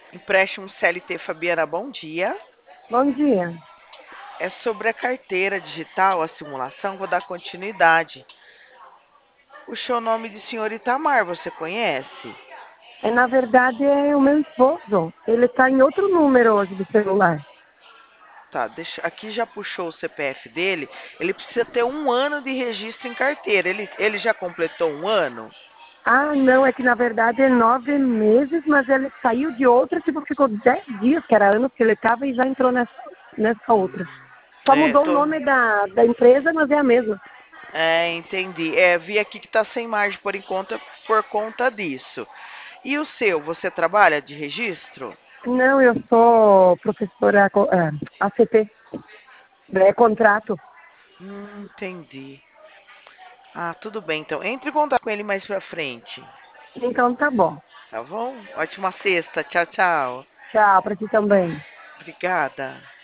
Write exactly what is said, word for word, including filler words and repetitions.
Empréstimo C L T Fabiana, bom dia. Bom dia. É sobre a carteira digital, a simulação, vou dar continuidade. O seu nome de senhor Itamar, você conhece? É, na verdade, é o meu esposo. Ele está em outro número hoje do celular. Tá, deixa, aqui já puxou o C P F dele. Ele precisa ter um ano de registro em carteira. Ele, ele já completou um ano? Ah, não, é que na verdade é nove meses, mas ele saiu de outra, tipo, ficou dez dias, que era anos que ele estava, e já entrou nessa, nessa outra. Só É, mudou o tô, nome da, da empresa, mas é a mesma. é, entendi. É, vi aqui que tá sem margem por enquanto por conta disso. E o seu, você trabalha de registro? Não, eu sou professora co- é, A C T, é contrato. Hum, entendi. Ah, tudo bem, então. Entre em contato com ele mais pra frente. Então tá bom. Tá bom? Ótima sexta. Tchau, tchau. Tchau, para ti também. Obrigada.